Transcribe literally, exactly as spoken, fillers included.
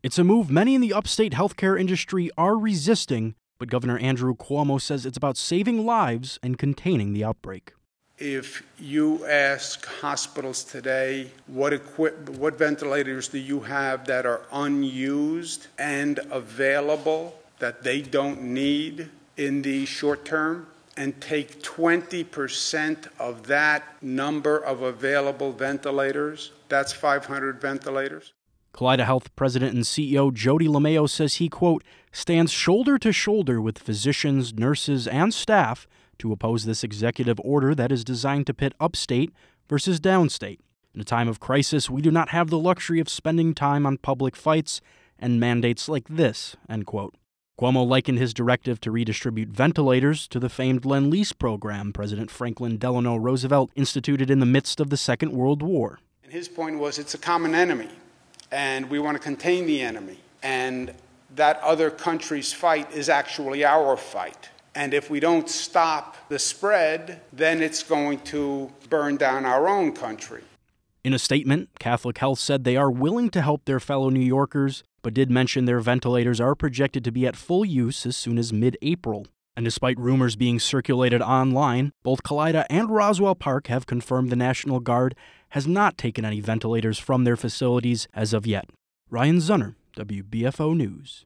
It's a move many in the upstate healthcare industry are resisting, but Governor Andrew Cuomo says it's about saving lives and containing the outbreak. If you ask hospitals today, what equip- what ventilators do you have that are unused and available that they don't need in the short term, and take twenty percent of that number of available ventilators, that's five hundred ventilators. Kaleida Health President and C E O Jody LeMayo says he, quote, stands shoulder to shoulder with physicians, nurses, and staff to oppose this executive order that is designed to pit upstate versus downstate. In a time of crisis, we do not have the luxury of spending time on public fights and mandates like this, end quote. Cuomo likened his directive to redistribute ventilators to the famed Lend-Lease program President Franklin Delano Roosevelt instituted in the midst of the Second World War. And his point was it's a common enemy, and we want to contain the enemy. And that other country's fight is actually our fight. And if we don't stop the spread, then it's going to burn down our own country. In a statement, Catholic Health said they are willing to help their fellow New Yorkers, but did mention their ventilators are projected to be at full use as soon as mid-April. And despite rumors being circulated online, both Kaleida and Roswell Park have confirmed the National Guard has not taken any ventilators from their facilities as of yet. Ryan Zunner, W B F O News.